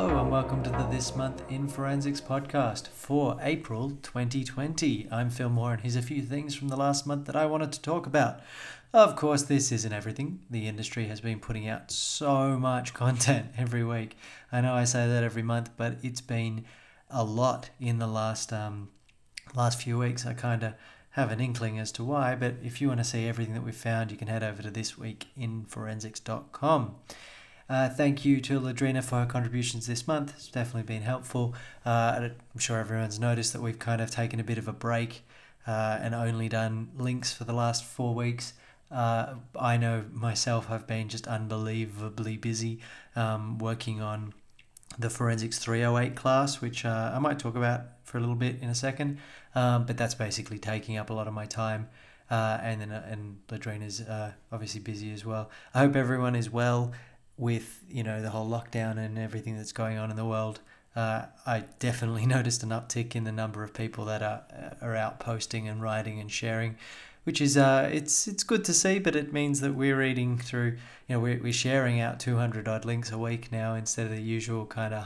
Hello and welcome to the This Month in Forensics podcast for April 2020. I'm Phil Moore and here's a few things from the last month that I wanted to talk about. Of course, this isn't everything. The industry has been putting out so much content every week. I know I say that every month, but it's been a lot in the last few weeks. I kind of have an inkling as to why, but if you want to see everything that we've found, you can head over to thisweekinforensics.com. Thank you to Ladrina for her contributions this month. It's definitely been helpful. I'm sure everyone's noticed that we've kind of taken a bit of a break and only done links for the last 4 weeks. I know myself, I've been just unbelievably busy working on the Forensics 308 class, which I might talk about for a little bit in a second, but that's basically taking up a lot of my time. And Ladrina's obviously busy as well. I hope everyone is well with the whole lockdown and everything that's going on in the world. I definitely noticed an uptick in the number of people that are out posting and writing and sharing, which is it's good to see, but it means that we're reading through, we're sharing out 200 odd links a week now instead of the usual kind of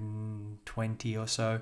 120 or so,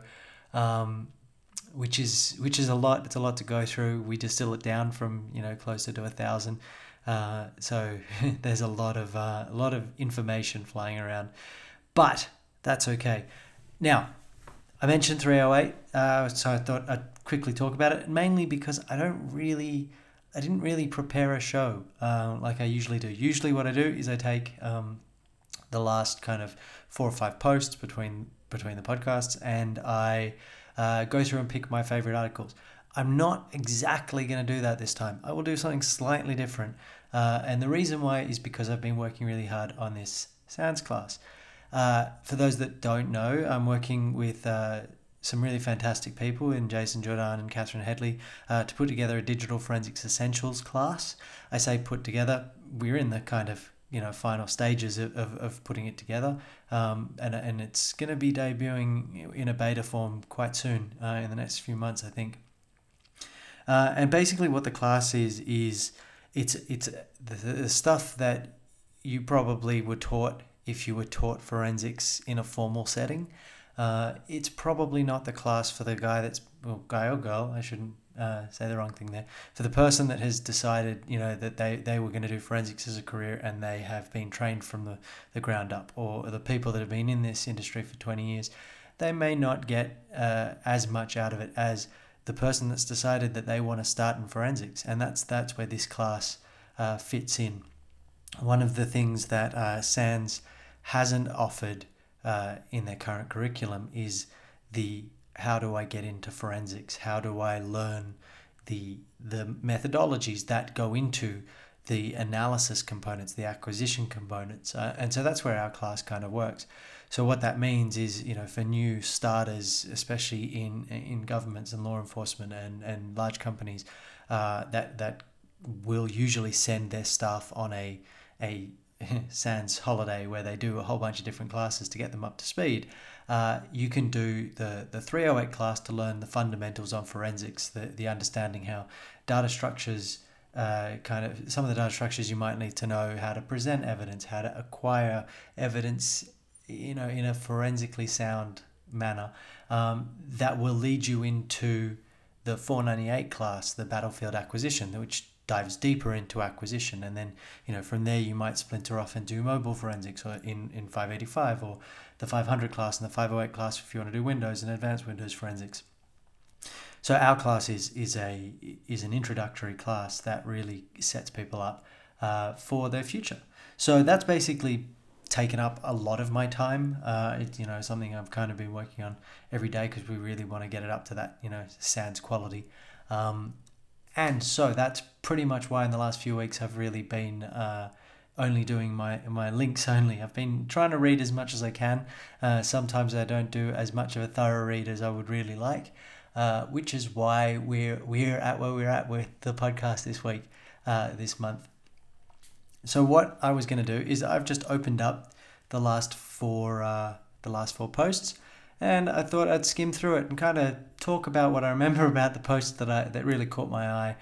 which is a lot. It's a lot to go through. We distill it down from closer to 1,000. So there's a lot of information flying around, but that's okay. Now, I mentioned 308, so I thought I'd quickly talk about it, mainly because I didn't really prepare a show like I usually do. Usually what I do is I take the last kind of 4 or 5 posts between the podcasts, and I go through and pick my favorite articles. I'm not exactly going to do that this time. I will do something slightly different. And the reason why is because I've been working really hard on this SANS class. For those that don't know, I'm working with some really fantastic people in Jason Jordan and Catherine Headley to put together a Digital Forensics Essentials class. I say put together, we're in the kind of final stages of putting it together, and it's going to be debuting in a beta form quite soon, in the next few months, I think. And basically what the class is it's the stuff that you probably were taught if you were taught forensics in a formal setting. It's probably not the class for the guy guy or girl, I shouldn't say the wrong thing there, for the person that has decided that they were going to do forensics as a career and they have been trained from the ground up, or the people that have been in this industry for 20 years. They may not get as much out of it as the person that's decided that they want to start in forensics, and that's where this class fits in. One of the things that SANS hasn't offered in their current curriculum is the how do I get into forensics? How do I learn the methodologies that go into the analysis components, the acquisition components? And so that's where our class kind of works. So what that means is, for new starters, especially in governments and law enforcement and large companies, that will usually send their staff on a SANS holiday where they do a whole bunch of different classes to get them up to speed. You can do the 308 class to learn the fundamentals on forensics, the understanding how data structures, some of the data structures you might need to know, how to present evidence, how to acquire evidence in a forensically sound manner, that will lead you into the 498 class, the battlefield acquisition, which dives deeper into acquisition. And then from there you might splinter off and do mobile forensics, or in 585, or the 500 class and the 508 class if you want to do Windows and advanced Windows forensics. So our class is an introductory class that really sets people up for their future. So that's basically taken up a lot of my time. It's something I've kind of been working on every day because we really want to get it up to that SANS quality. And so that's pretty much why in the last few weeks I've really been only doing my links only. I've been trying to read as much as I can. Sometimes I don't do as much of a thorough read as I would really like, which is why we're at where we're at with the podcast this week, this month. So what I was going to do is I've just opened up the last four posts, and I thought I'd skim through it and kind of talk about what I remember about the posts that really caught my eye,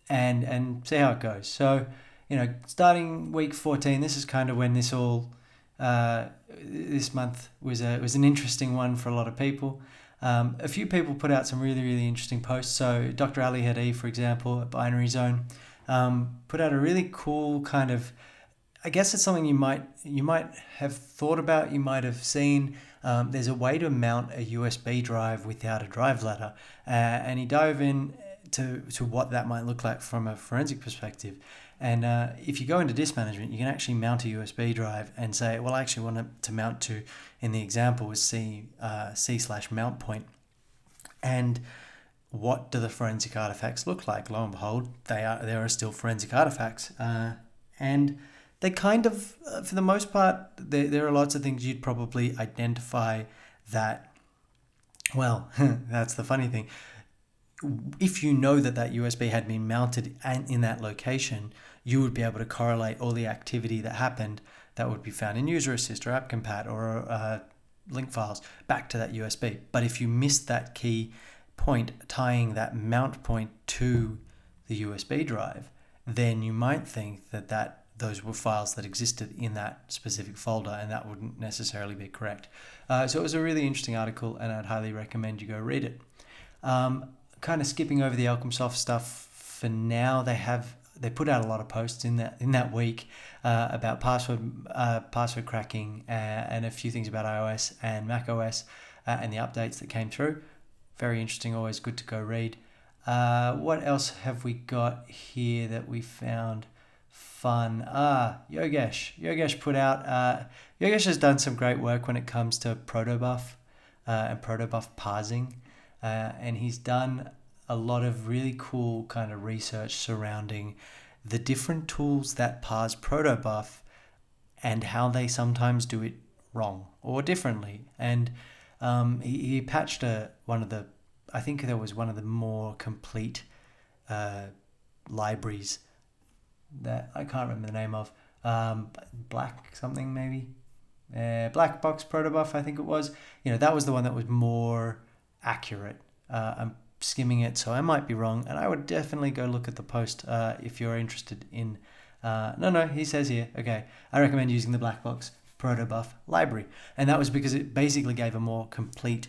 and see how it goes. So starting week 14, this is kind of when this all this month was an interesting one for a lot of people. A few people put out some really, really interesting posts. So Dr. Ali Hadi, for example, at Binary Zone, put out a really cool kind of, I guess it's something you might have thought about, you might have seen. There's a way to mount a USB drive without a drive ladder, and he dove in to what that might look like from a forensic perspective. And if you go into disk management, you can actually mount a USB drive and say, well, I actually want it to mount to, in the example, was C/mount point. And what do the forensic artifacts look like? Lo and behold, there are still forensic artifacts. And they kind of, for the most part, there are lots of things you'd probably identify that, well, that's the funny thing. If you know that USB had been mounted and in that location, you would be able to correlate all the activity that happened that would be found in user assist or AppCompat or link files back to that USB. But if you missed that key point tying that mount point to the USB drive, then you might think that those were files that existed in that specific folder, and that wouldn't necessarily be correct. So it was a really interesting article, and I'd highly recommend you go read it. Kind of skipping over the Elcomsoft stuff for now. They put out a lot of posts in that week about password cracking and a few things about iOS and macOS and the updates that came through. Very interesting, always good to go read. What else have we got here that we found fun? Yogesh put out, Yogesh has done some great work when it comes to protobuf and protobuf parsing. And he's done a lot of really cool kind of research surrounding the different tools that parse protobuf and how they sometimes do it wrong or differently. And he patched one of the more complete libraries that I can't remember the name of. Black something maybe. Black Box Protobuf, I think it was. That was the one that was more accurate. I'm skimming it, so I might be wrong, and I would definitely go look at the post if you're interested in. No, he says here, okay, I recommend using the Black Box Protobuf library, and that was because it basically gave a more complete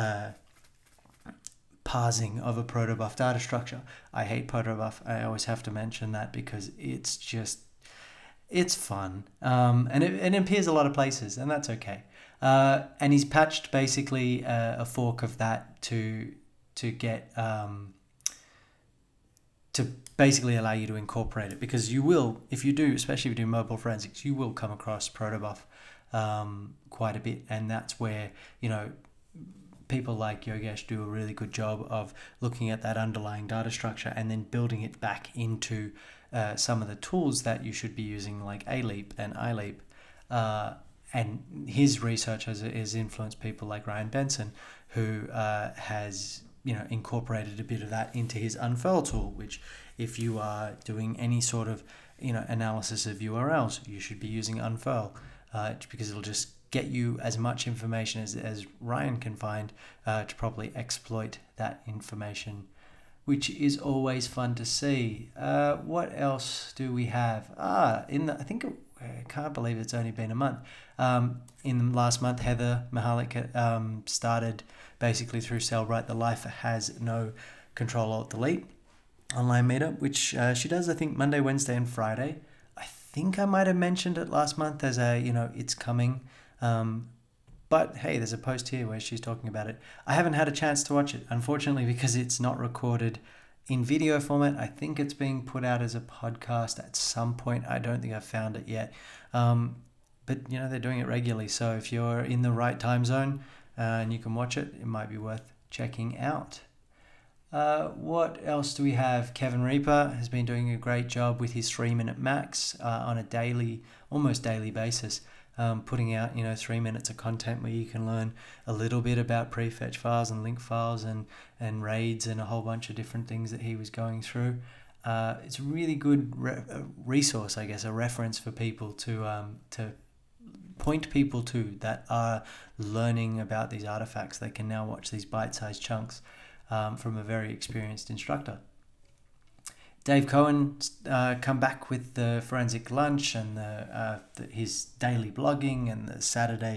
parsing of a protobuf data structure. I hate protobuf. I always have to mention that because it's fun, and it appears a lot of places, and that's okay. And he's patched basically a fork of that to get to basically allow you to incorporate it, because you will, if you do, especially if you do mobile forensics, you will come across protobuf quite a bit, and that's where people like Yogesh do a really good job of looking at that underlying data structure and then building it back into some of the tools that you should be using, like ALEAP and iLeap. And his research has influenced people like Ryan Benson, who has incorporated a bit of that into his Unfurl tool, which if you are doing any sort of analysis of URLs, you should be using Unfurl, because it'll just get you as much information as Ryan can find to properly exploit that information, which is always fun to see. What else do we have? I can't believe it's only been a month. In the last month, Heather Mahalik started basically through Cellbrite the Life Has No Control-Alt-Delete online meetup, which she does, I think, Monday, Wednesday, and Friday. I think I might have mentioned it last month as it's coming. But hey, there's a post here where she's talking about it. I haven't had a chance to watch it, unfortunately, because it's not recorded in video format. I think it's being put out as a podcast at some point. I don't think I've found it yet. But they're doing it regularly. So if you're in the right time zone and you can watch it, it might be worth checking out. What else do we have? Kevin Reaper has been doing a great job with his 3-minute max on a almost daily basis. Putting out 3 minutes of content where you can learn a little bit about prefetch files and link files and raids and a whole bunch of different things that he was going through. It's a really good resource, I guess, a reference for people to point people to that are learning about these artifacts. They can now watch these bite-sized chunks from a very experienced instructor. Dave Cohen come back with the forensic lunch and his daily blogging and the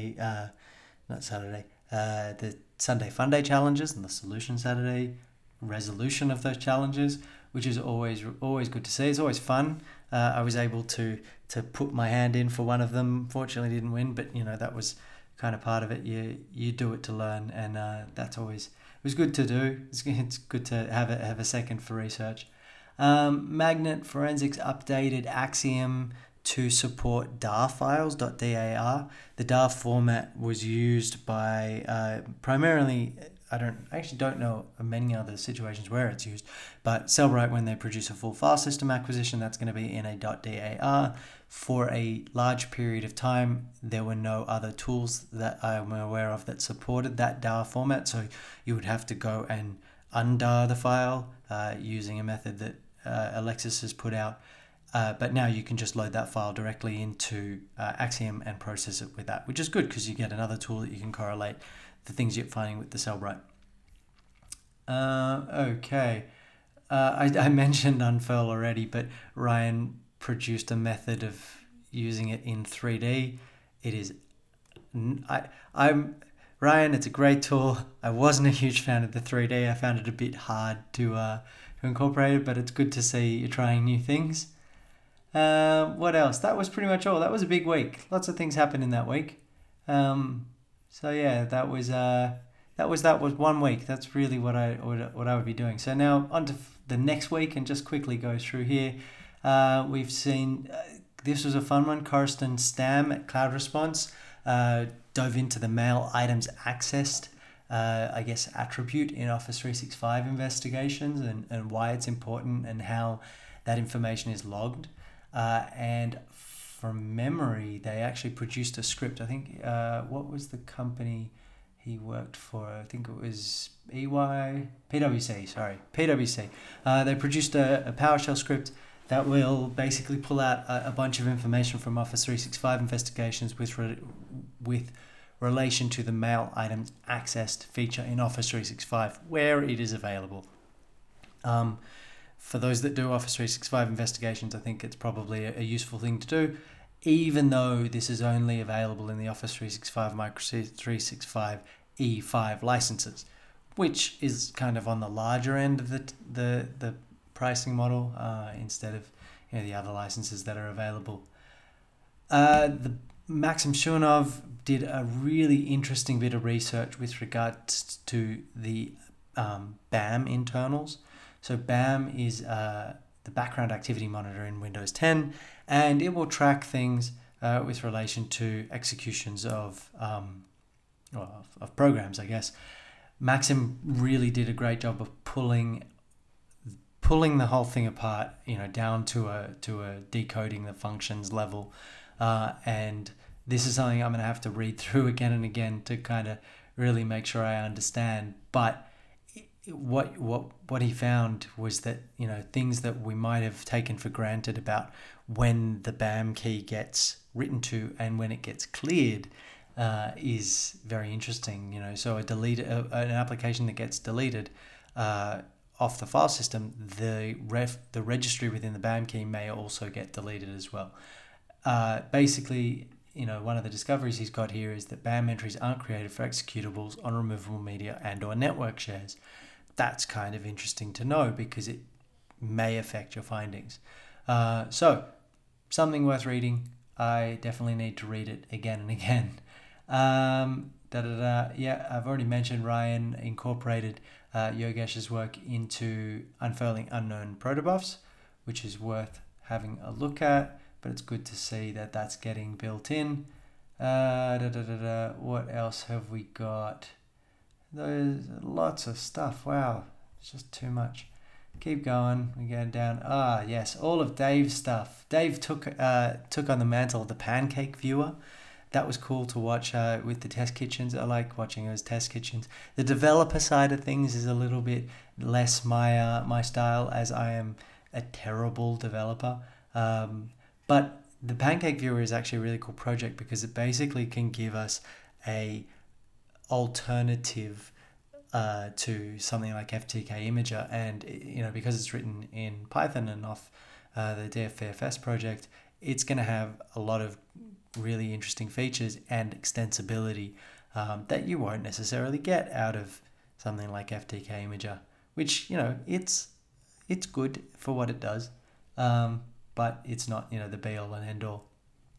the Sunday Fun Day challenges and the Solution Saturday resolution of those challenges, which is always good to see. It's always fun. I was able to put my hand in for one of them. Fortunately, didn't win, but that was kind of part of it. You do it to learn, and that's always it was good to do. It's good to have a second for research. Magnet Forensics updated Axiom to support DAR files, .dar. The DAR format was used by primarily, I actually don't know of many other situations where it's used, but Sellbrite, when they produce a full file system acquisition, that's going to be in a .dar. For a large period of time, there were no other tools that I'm aware of that supported that DAR format, so you would have to go and undar the file using a method that Alexis has put out. But now you can just load that file directly into Axiom and process it with that, which is good because you get another tool that you can correlate the things you're finding with the Sellbrite. Okay. I mentioned Unfurl already, but Ryan produced a method of using it in 3D. It is... Ryan, it's a great tool. I wasn't a huge fan of the 3D. I found it a bit hard to incorporate it, but it's good to see you're trying new things. What else? That was pretty much all. That was a big week. Lots of things happened in that week. So yeah, that was 1 week. That's really what I would be doing. So now on to the next week, and just quickly go through here. We've seen this was a fun one. Coruscant Stam at Cloud Response dove into the mail items accessed attribute in Office 365 investigations and why it's important and how that information is logged. And from memory, they actually produced a script. I think, what was the company he worked for? I think it was PwC. They produced a PowerShell script that will basically pull out a bunch of information from Office 365 investigations with relation to the mail items accessed feature in Office 365 where it is available. For those that do Office 365 investigations, I think it's probably a useful thing to do, even though this is only available in the Office 365 Microsoft 365 E5 licenses, which is kind of on the larger end of the pricing model instead of the other licenses that are available. The Maxim Shunov did a really interesting bit of research with regards to the BAM internals. So BAM is the background activity monitor in Windows 10, and it will track things with relation to executions of programs, I guess. Maxim really did a great job of pulling the whole thing apart, down to a decoding the functions level, and this is something I'm going to have to read through again and again to kind of really make sure I understand. But what he found was that things that we might have taken for granted about when the BAM key gets written to and when it gets cleared is very interesting. So an application that gets deleted off the file system, the registry within the BAM key may also get deleted as well. Basically, one of the discoveries he's got here is that BAM entries aren't created for executables on removable media and or network shares. That's kind of interesting to know because it may affect your findings. So, something worth reading. I definitely need to read it again and again. Yeah, I've already mentioned Ryan incorporated Yogesh's work into unfurling unknown protobufs, which is worth having a look at, but it's good to see that that's getting built in. What else have we got? There's lots of stuff. Wow, it's just too much. Keep going. We're getting down. Yes, all of Dave's stuff. Dave took on the mantle of the pancake viewer. That was cool to watch with the test kitchens. I like watching those test kitchens. The developer side of things is a little bit less my style, as I am a terrible developer. But the pancake viewer is actually a really cool project because it basically can give us a alternative to something like FTK Imager, and because it's written in Python and off the DFFS project, it's going to have a lot of really interesting features and extensibility that you won't necessarily get out of something like FTK Imager, which it's good for what it does, but it's not the be all and end all.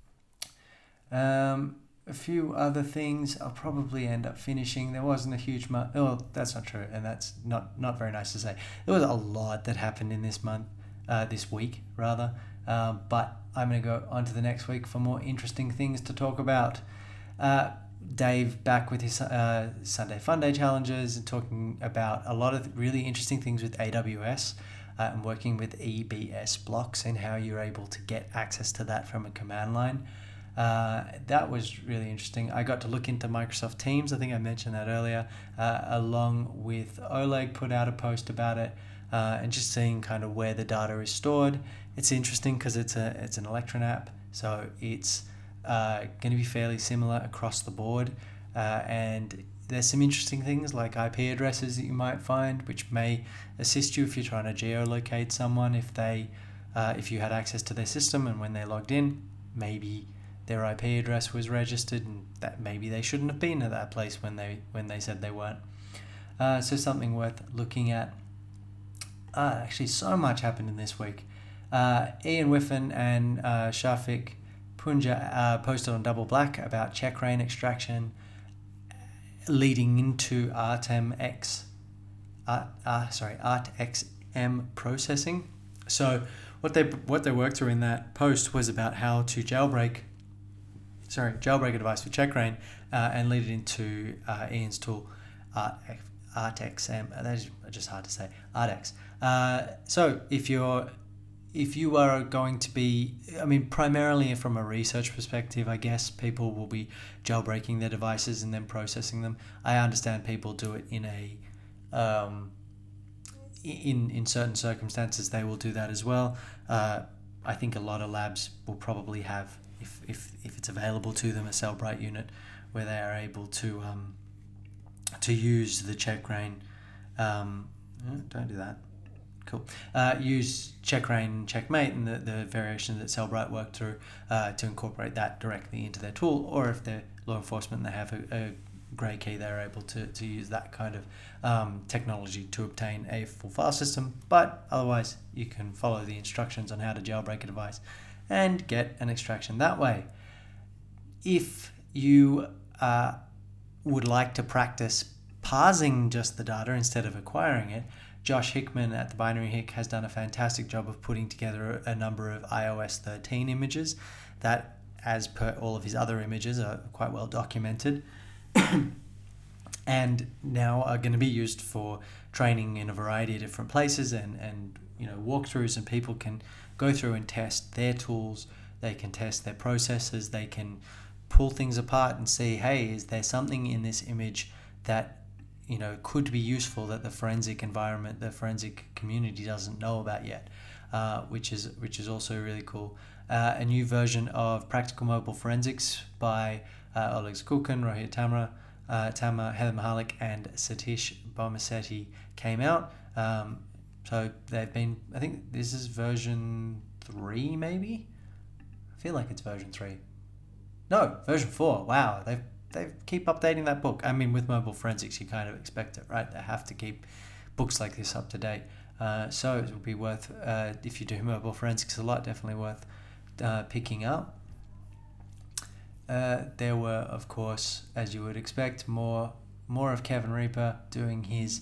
A few other things I'll probably end up finishing. There wasn't a huge that's not true, and that's not very nice to say. There was a lot that happened in this week rather, but I'm going to go on to the next week for more interesting things to talk about. Dave back with his Sunday Fun Day challenges and talking about a lot of really interesting things with AWS and working with EBS blocks and how you're able to get access to that from a command line. That was really interesting. I got to look into Microsoft Teams. I think I mentioned that earlier, along with Oleg put out a post about it, and just seeing kind of where the data is stored. It's interesting because it's an Electron app, so it's going to be fairly similar across the board, and there's some interesting things like IP addresses that you might find, which may assist you if you're trying to geolocate someone. If you had access to their system and when they logged in, maybe their IP address was registered, and that maybe they shouldn't have been at that place when they said they weren't. So something worth looking at. Actually, so much happened in this week. Ian Whiffen and Shafiq Punja posted on Double Black about checkra extraction leading into ArtXM processing. So what they worked through in that post was about how to jailbreak a device with checkra and lead it into Ian's tool ArtXM. That is just hard to say. ArtX. So if you are going to be, primarily from a research perspective, I guess people will be jailbreaking their devices and then processing them. I understand people do it in in certain circumstances. They will do that as well. I think a lot of labs will probably have, if it's available to them, a Cellbrite unit where they are able to use the checkra. Don't do that. Cool. Use checkra checkmate and the variation that Cellbrite worked through to incorporate that directly into their tool, or if they're law enforcement and they have a grey key, they're able to use that kind of technology to obtain a full file system. But otherwise, you can follow the instructions on how to jailbreak a device and get an extraction that way. If you would like to practice parsing just the data instead of acquiring it, Josh Hickman at the Binary Hick has done a fantastic job of putting together a number of iOS 13 images that, as per all of his other images, are quite well documented and now are going to be used for training in a variety of different places and walkthroughs, and people can go through and test their tools, they can test their processes, they can pull things apart and see, hey, is there something in this image that could be useful that the forensic environment, the forensic community doesn't know about yet, which is also really cool. A new version of Practical Mobile Forensics by Oleg Zakulkin, Rohit Tamra, Heather Mahalik, and Satish Bomasetti came out. So they've been, I think this is version 3 maybe? I feel like it's version 3. No, version 4. Wow, they keep updating that book. With mobile forensics, you kind of expect it, right? They have to keep books like this up to date. So it would be worth, if you do mobile forensics a lot, definitely worth picking up. There were, of course, as you would expect, more of Kevin Reaper doing his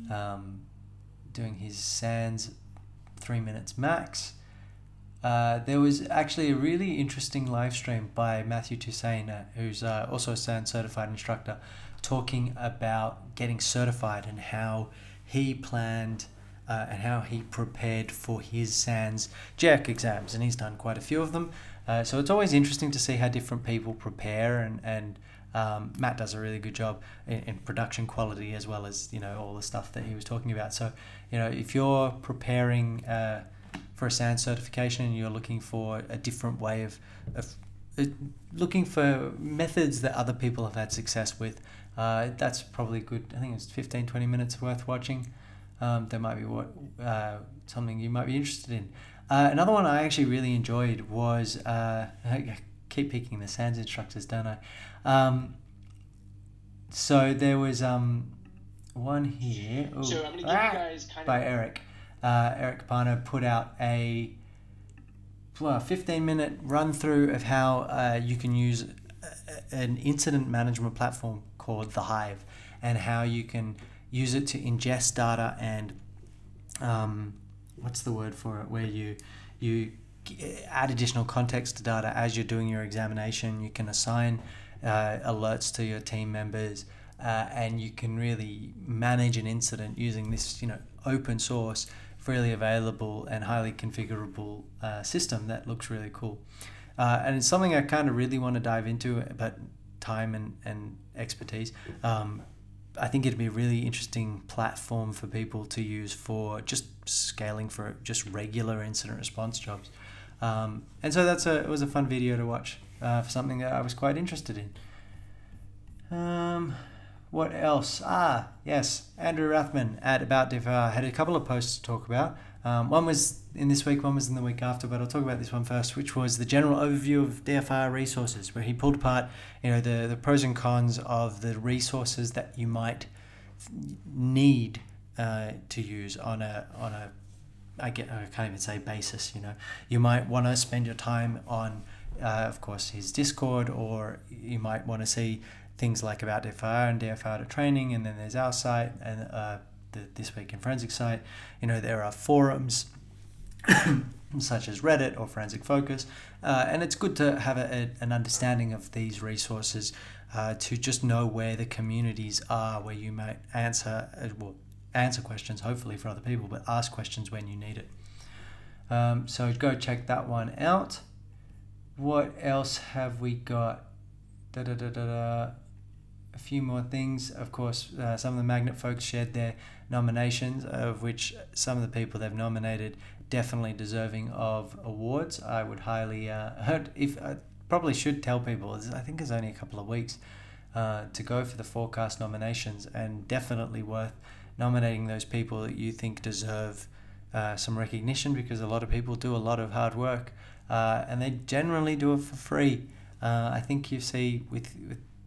SANS 3 minutes max. There was actually a really interesting live stream by Matthew Toussaint, who's also a SANS certified instructor, talking about getting certified and how he planned and how he prepared for his SANS JERC exams, and he's done quite a few of them. So it's always interesting to see how different people prepare, and Matt does a really good job in production quality as well as all the stuff that he was talking about. So if you're preparing for a SANS certification and you're looking for a different way of looking for methods that other people have had success with. That's probably good. I think it's 15-20 minutes worth watching. That might be something you might be interested in. Another one I actually really enjoyed was I keep picking the SANS instructors, don't I? So there was one here. Ooh, So I'm going to give you guys kind by of Eric. Eric Capano put out a 15-minute run through of how you can use an incident management platform called The Hive, and how you can use it to ingest data and what's the word for it, where you add additional context to data as you're doing your examination. You can assign alerts to your team members, and you can really manage an incident using this open source, freely available and highly configurable system that looks really cool. And it's something I kind of really want to dive into, but time and expertise. I think it'd be a really interesting platform for people to use for just scaling for just regular incident response jobs. And so it was a fun video to watch for something that I was quite interested in. What else? Yes, Andrew Rathman at About DFR had a couple of posts to talk about. One was in this week, one was in the week after, but I'll talk about this one first, which was the general overview of DFR resources, where he pulled apart, the pros and cons of the resources that you might need to use on a I can't even say basis. You might want to spend your time on, of course, his Discord, or you might want to see things like About DFR and DFR to Training, and then there's our site and the This Week in Forensic site. There are forums such as Reddit or Forensic Focus, and it's good to have an understanding of these resources to just know where the communities are, where you might answer questions, hopefully for other people, but ask questions when you need it. So go check that one out. What else have we got? A few more things. Of course, some of the Magnet folks shared their nominations, of which some of the people they've nominated definitely deserving of awards. I would highly I probably should tell people, I think it's only a couple of weeks to go for the forecast nominations, and definitely worth nominating those people that you think deserve some recognition, because a lot of people do a lot of hard work and they generally do it for free. I think you see with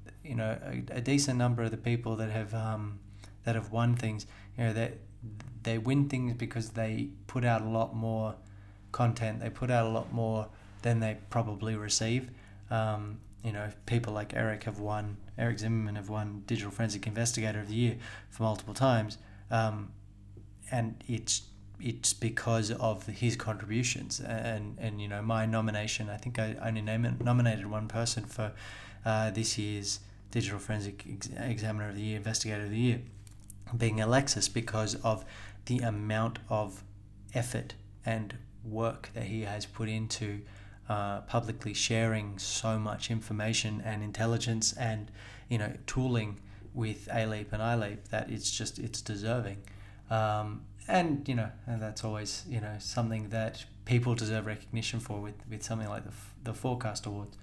a decent number of the people that have won things, that they win things because they put out a lot more content. They put out a lot more than they probably receive. People like Eric Zimmerman have won Digital Forensic Investigator of the Year for multiple times, and it's because of his contributions and my nomination. I think I only nominated one person for this year's Digital Forensic Examiner of the Year, Investigator of the Year, being Alexis, because of the amount of effort and work that he has put into publicly sharing so much information and intelligence and tooling with ALEAP and ILEAP, that it's deserving. And that's always something that people deserve recognition for with something like the Forecast Awards.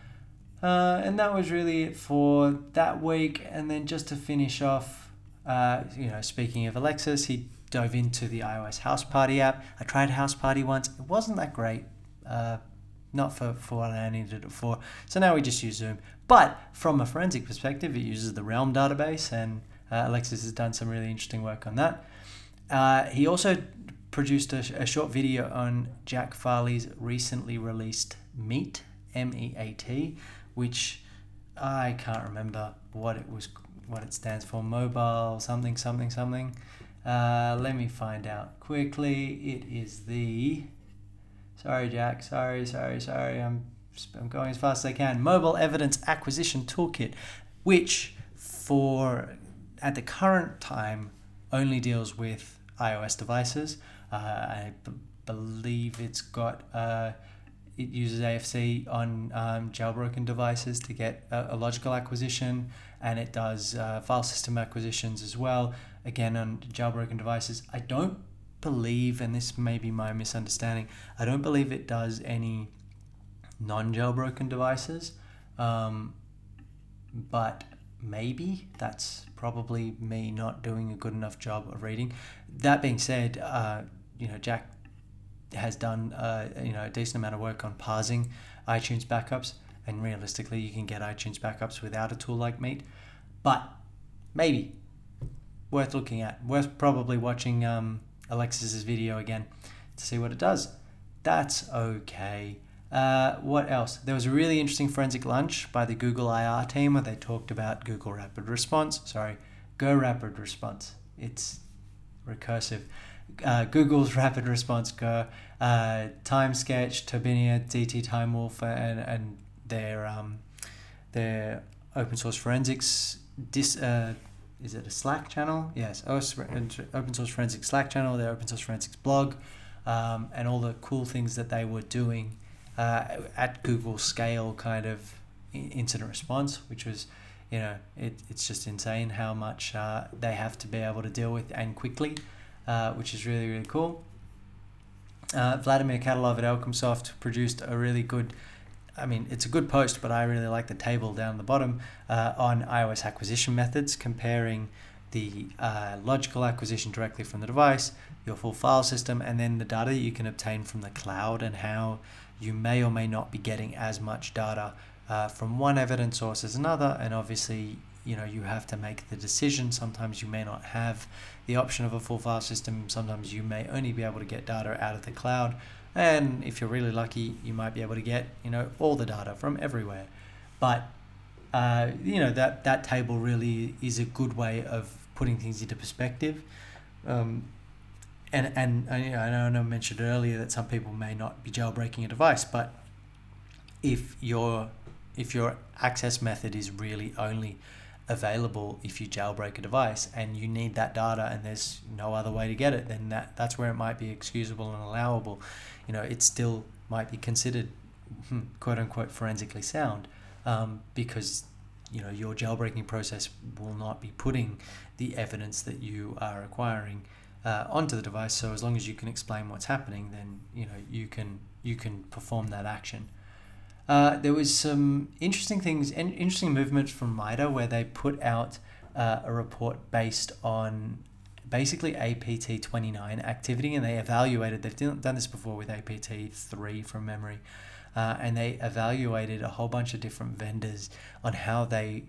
And that was really it for that week. And then just to finish off, speaking of Alexis, he dove into the iOS House Party app. I tried House Party once. It wasn't that great. Not for what I needed it for. So now we just use Zoom. But from a forensic perspective, it uses the Realm database, and Alexis has done some really interesting work on that. He also produced a short video on Jack Farley's recently released MEAT, MEAT, which I can't remember what it stands for. Mobile something. Let me find out quickly. It is the... Sorry, Jack. Sorry. I'm going as fast as I can. Mobile Evidence Acquisition Toolkit, which at the current time only deals with iOS devices. I believe it uses AFC on jailbroken devices to get a logical acquisition, and it does file system acquisitions as well, again on jailbroken devices. I don't believe, and this may be my misunderstanding, I don't believe it does any non-jailbroken devices. But maybe that's probably me not doing a good enough job of reading. That being said, Jack has done a decent amount of work on parsing iTunes backups, and realistically you can get iTunes backups without a tool like Meet, but maybe worth looking at, worth probably watching Alexis's video again to see what it does. That's okay. What else? There was a really interesting forensic lunch by the Google IR team where they talked about Go Rapid Response. It's recursive. Google's Rapid Response Go, TimeSketch, Turbinia, DT Time Wolf, and their open source forensics. Is it a Slack channel? Yes, open source forensics Slack channel, their open source forensics blog, and all the cool things that they were doing at Google scale kind of incident response, which was, it's just insane how much they have to be able to deal with and quickly, which is really, really cool. Vladimir Katalov at Elcomsoft produced a really good, it's a good post, but I really like the table down the bottom on iOS acquisition methods, comparing the logical acquisition directly from the device, your full file system, and then the data that you can obtain from the cloud, and how you may or may not be getting as much data from one evidence source as another. And obviously, you have to make the decision. Sometimes you may not have the option of a full file system. Sometimes you may only be able to get data out of the cloud. And if you're really lucky, you might be able to get, all the data from everywhere. But, that table really is a good way of putting things into perspective. And I know I mentioned earlier that some people may not be jailbreaking a device, but if your access method is really only available if you jailbreak a device and you need that data and there's no other way to get it, then that's where it might be excusable and allowable. It still might be considered quote unquote forensically sound, because your jailbreaking process will not be putting the evidence that you are acquiring onto the device. So as long as you can explain what's happening, then you can perform that action. There was some interesting movements from MITRE where they put out a report based on basically APT29 activity, and they evaluated. They've done this before with APT3 from memory, and they evaluated a whole bunch of different vendors on how they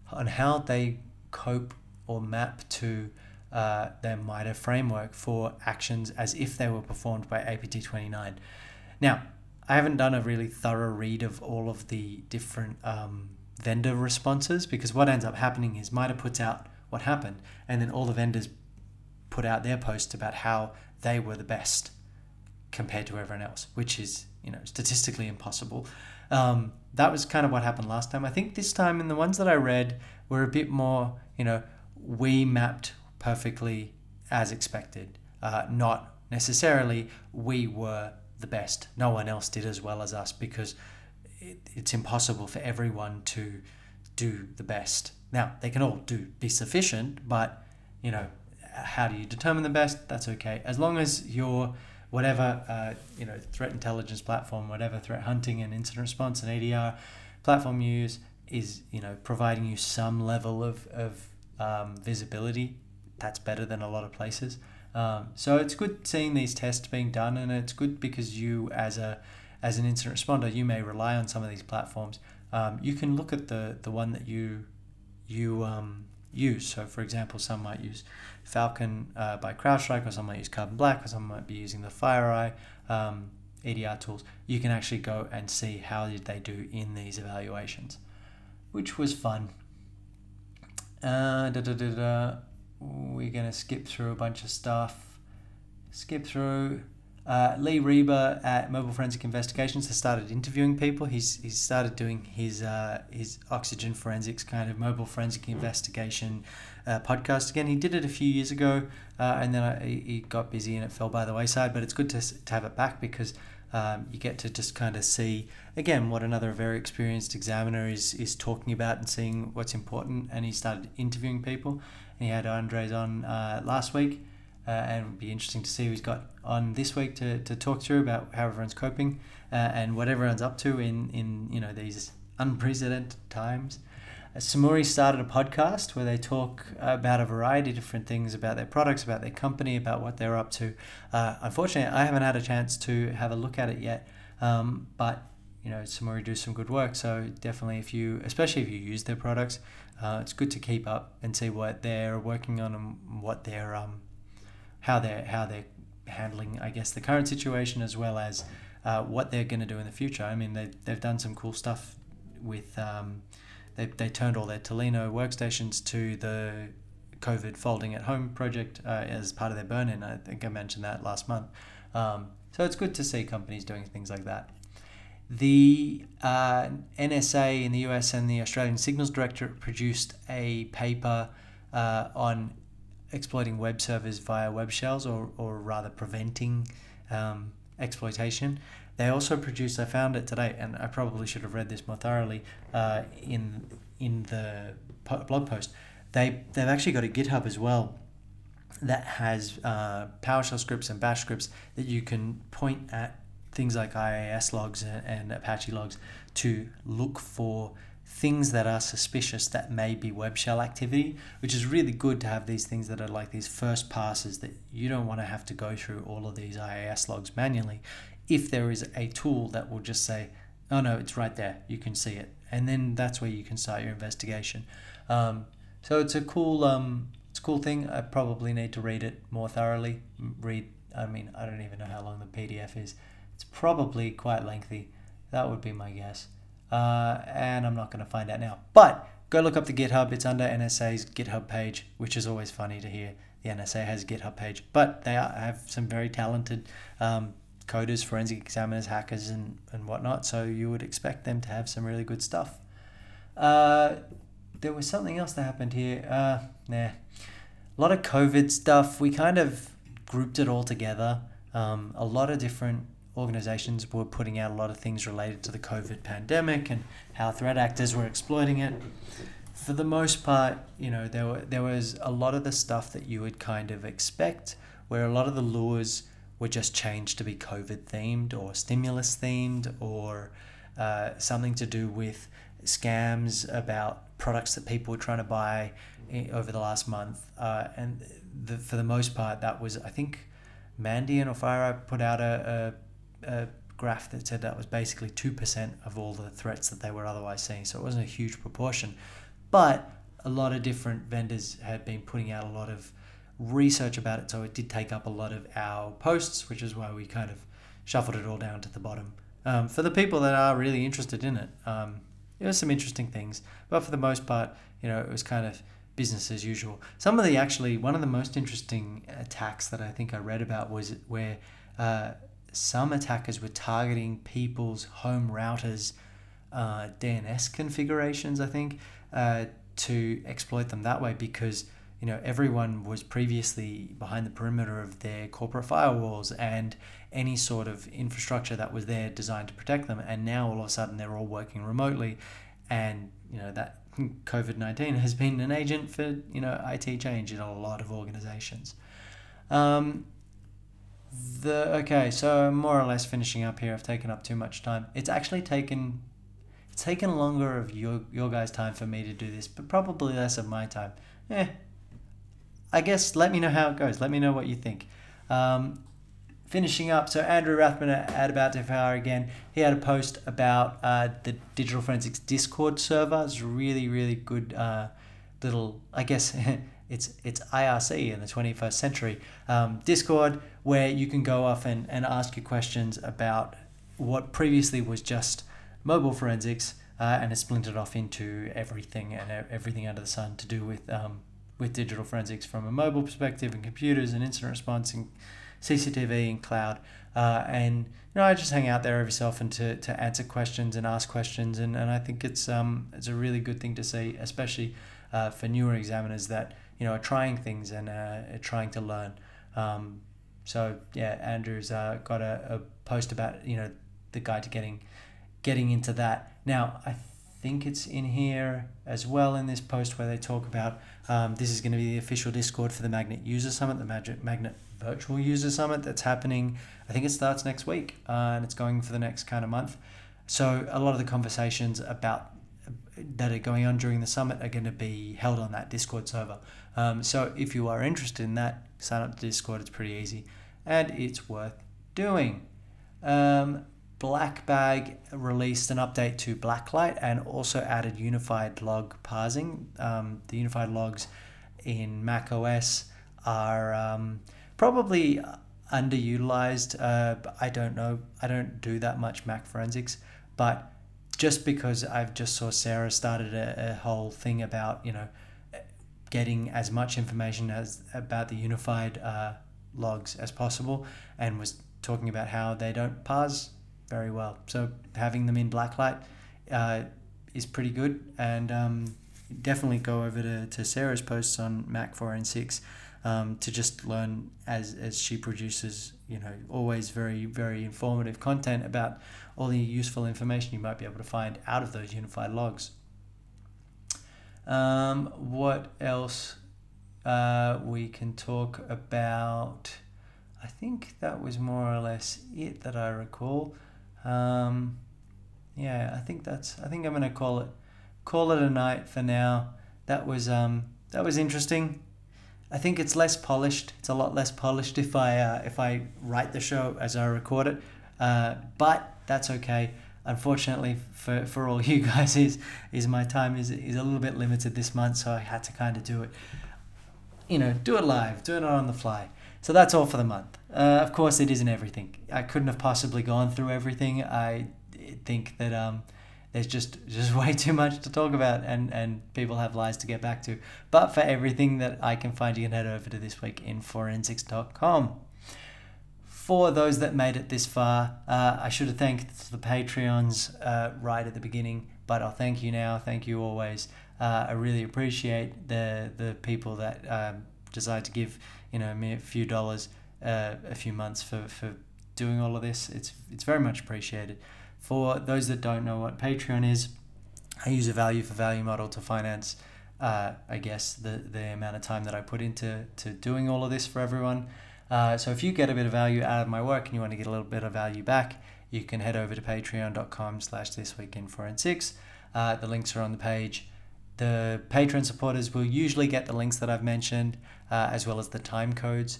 cope or map to their MITRE framework for actions as if they were performed by APT29. Now, I haven't done a really thorough read of all of the different vendor responses, because what ends up happening is MITRE puts out what happened, and then all the vendors put out their posts about how they were the best compared to everyone else, which is, statistically impossible. That was kind of what happened last time. I think this time, in the ones that I read, were a bit more, we mapped perfectly as expected, not necessarily we were the best, no one else did as well as us, because it's impossible for everyone to do the best. Now, they can all be sufficient, but how do you determine the best? That's okay, as long as your whatever threat intelligence platform, whatever threat hunting and incident response and ADR platform you use is providing you some level of visibility. That's better than a lot of places. So it's good seeing these tests being done, and it's good because you, as an incident responder, you may rely on some of these platforms. You can look at the one that you use. So, for example, some might use Falcon by CrowdStrike, or some might use Carbon Black, or some might be using the FireEye EDR tools. You can actually go and see how did they do in these evaluations, which was fun. We're going to skip through a bunch of stuff. Lee Reba at Mobile Forensic Investigations has started interviewing people. He's started doing his Oxygen Forensics kind of mobile forensic investigation podcast again. He did it a few years ago, and then he got busy and it fell by the wayside. But it's good to have it back, because you get to just kind of see again what another very experienced examiner is talking about and seeing what's important. And he started interviewing people. And he had Andres on last week. and it'd be interesting to see who he's got on this week to talk through about how everyone's coping and what everyone's up to in these unprecedented times. Samuri started a podcast where they talk about a variety of different things about their products, about their company, about what they're up to. Unfortunately, I haven't had a chance to have a look at it yet, but Samuri do some good work. So definitely, especially if you use their products, it's good to keep up and see what they're working on and what they're how they're handling, I guess, the current situation, as well as what they're going to do in the future. I mean, they've done some cool stuff with. They turned all their Tolino workstations to the COVID folding at home project as part of their burn-in. I think I mentioned that last month. So it's good to see companies doing things like that. The NSA in the US and the Australian Signals Directorate produced a paper on exploiting web servers via web shells, or rather preventing exploitation. They also produced, I found it today, and I probably should have read this more thoroughly in the blog post. They've actually got a GitHub as well that has PowerShell scripts and Bash scripts that you can point at things like IIS logs and Apache logs to look for things that are suspicious that may be web shell activity, which is really good to have these things that are like these first passes that you don't want to have to go through all of these IIS logs manually. If there is a tool that will just say, oh no, it's right there, you can see it. And then that's where you can start your investigation. So it's a cool thing. I probably need to read it more thoroughly. I don't even know how long the PDF is. It's probably quite lengthy. That would be my guess. And I'm not going to find out now. But go look up the GitHub. It's under NSA's GitHub page, which is always funny to hear the NSA has a GitHub page. But they have some very talented coders, forensic examiners, hackers, and whatnot. So you would expect them to have some really good stuff. There was something else that happened here. A lot of COVID stuff. We kind of grouped it all together. A lot of different organizations were putting out a lot of things related to the COVID pandemic and how threat actors were exploiting it. For the most part, there was a lot of the stuff that you would kind of expect, where a lot of the lures were just changed to be COVID themed or stimulus themed, or something to do with scams about products that people were trying to buy over the last month. For the most part, that was, I think, Mandiant or FireEye put out a graph that said that was basically 2% of all the threats that they were otherwise seeing. So it wasn't a huge proportion, but a lot of different vendors had been putting out a lot of research about it. So it did take up a lot of our posts, which is why we kind of shuffled it all down to the bottom. For the people that are really interested in it, there was some interesting things, but for the most part, it was kind of business as usual. One of the most interesting attacks that I think I read about was where some attackers were targeting people's home routers' DNS configurations, I think, to exploit them that way, because everyone was previously behind the perimeter of their corporate firewalls and any sort of infrastructure that was there designed to protect them, and now all of a sudden they're all working remotely, and that COVID-19 has been an agent for IT change in a lot of organizations. So more or less finishing up here. I've taken up too much time. It's taken longer of your guys' time for me to do this, but probably less of my time. I guess let me know how it goes. Let me know what you think. Finishing up, so Andrew Rathman at About to Fire again, he had a post about the Digital Forensics Discord server. It's really, really good little, I guess, it's IRC in the 21st century Discord, where you can go off and ask your questions about what previously was just mobile forensics, and it's splintered off into everything and everything under the sun to do with digital forensics from a mobile perspective, and computers and incident response and CCTV and cloud. And I just hang out there every so often to answer questions and ask questions, and I think it's a really good thing to see, especially for newer examiners that are trying things and trying to learn. So yeah, Andrew's got a post about the guide to getting into that. Now I think it's in here as well in this post where they talk about this is going to be the official Discord for the Magnet User Summit, the Magnet Virtual User Summit that's happening. I think it starts next week and it's going for the next kind of month. So a lot of the conversations about that are going on during the summit are going to be held on that Discord server. So if you are interested in that, sign up to Discord. It's pretty easy and it's worth doing. Black Bag released an update to Blacklight and also added unified log parsing. The unified logs in macOS are probably underutilized. I don't know. I don't do that much Mac forensics, but just because I've just saw Sarah started a whole thing about, getting as much information about the unified logs as possible, and was talking about how they don't parse very well. So having them in Blacklight is pretty good, and definitely go over to Sarah's posts on Mac 4 and 6 to just learn as she produces, always very, very informative content about all the useful information you might be able to find out of those unified logs. What else we can talk about? I think that was more or less it that I recall. I think I'm gonna call it a night for now. That was interesting. I think it's less polished. It's a lot less polished if I write the show as I record it, but that's okay. Unfortunately for all you guys, is my time is a little bit limited this month, so I had to kind of do it, do it live, do it on the fly. So that's all for the month. Of course, it isn't everything. I couldn't have possibly gone through everything. I think that there's just way too much to talk about, and people have lives to get back to. But for everything that I can find, you can head over to thisweekinforensics.com. For those that made it this far, I should have thanked the Patreons right at the beginning, but I'll thank you now. Thank you always. I really appreciate the people that decide to give me a few dollars a few months for doing all of this. It's very much appreciated. For those that don't know what Patreon is, I use a value for value model to finance the amount of time that I put into doing all of this for everyone. So if you get a bit of value out of my work and you want to get a little bit of value back, you can head over to patreon.com/thisweekinforensics. The links are on the page. The Patreon supporters will usually get the links that I've mentioned, as well as the time codes.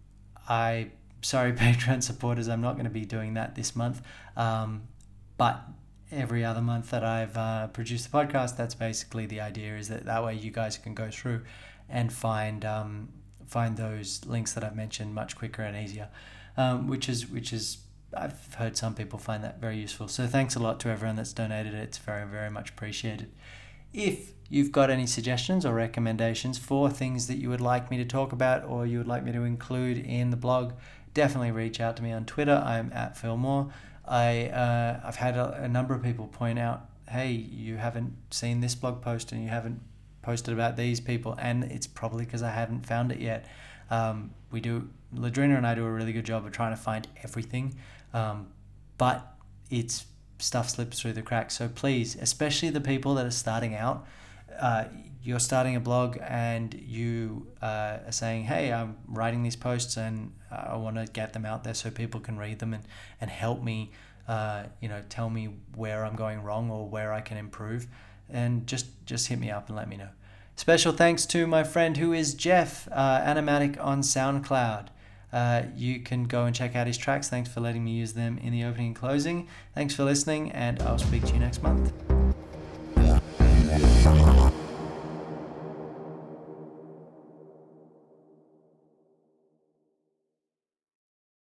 Sorry, Patreon supporters, I'm not going to be doing that this month. But every other month that I've produced the podcast, that's basically the idea, is that way you guys can go through and find those links that I've mentioned much quicker and easier, which is I've heard some people find that very useful. So thanks a lot to everyone that's donated. It's very, very much appreciated. If you've got any suggestions or recommendations for things that you would like me to talk about or you would like me to include in the blog, definitely reach out to me on Twitter. I'm at Phil Moore. I've had a number of people point out, hey, you haven't seen this blog post and you haven't posted about these people, and it's probably because I haven't found it yet. Ladrina and I do a really good job of trying to find everything, but it's stuff slips through the cracks. So please, especially the people that are starting out, you're starting a blog and you are saying, hey, I'm writing these posts and I want to get them out there so people can read them and help me, tell me where I'm going wrong or where I can improve, and just hit me up and let me know. Special thanks to my friend who is Jeff, Animatic on SoundCloud. You can go and check out his tracks. Thanks for letting me use them in the opening and closing. Thanks for listening, and I'll speak to you next month.